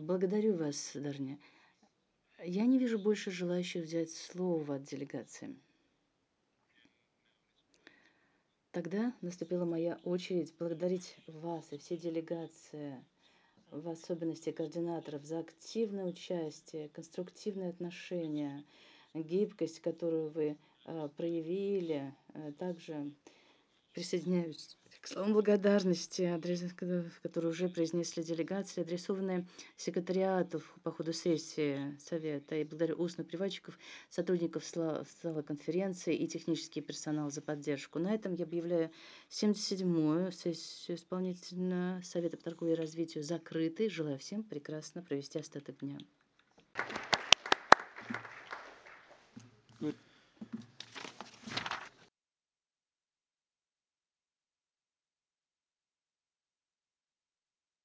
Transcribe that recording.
Благодарю вас, Дарня. Я не вижу больше желающих взять слово от делегации. Тогда наступила моя очередь благодарить вас и все делегации, в особенности координаторов, за активное участие, конструктивное отношение, гибкость, которую вы проявили. Также присоединяюсь к словам благодарности, которые уже произнесли делегации, адресованные секретариату по ходу сессии Совета. И благодарю устно переводчиков, сотрудников зала конференции и технический персонал за поддержку. На этом я объявляю 77-ю сессию исполнительного Совета по торговле и развитию закрытой. Желаю всем прекрасно провести остаток дня.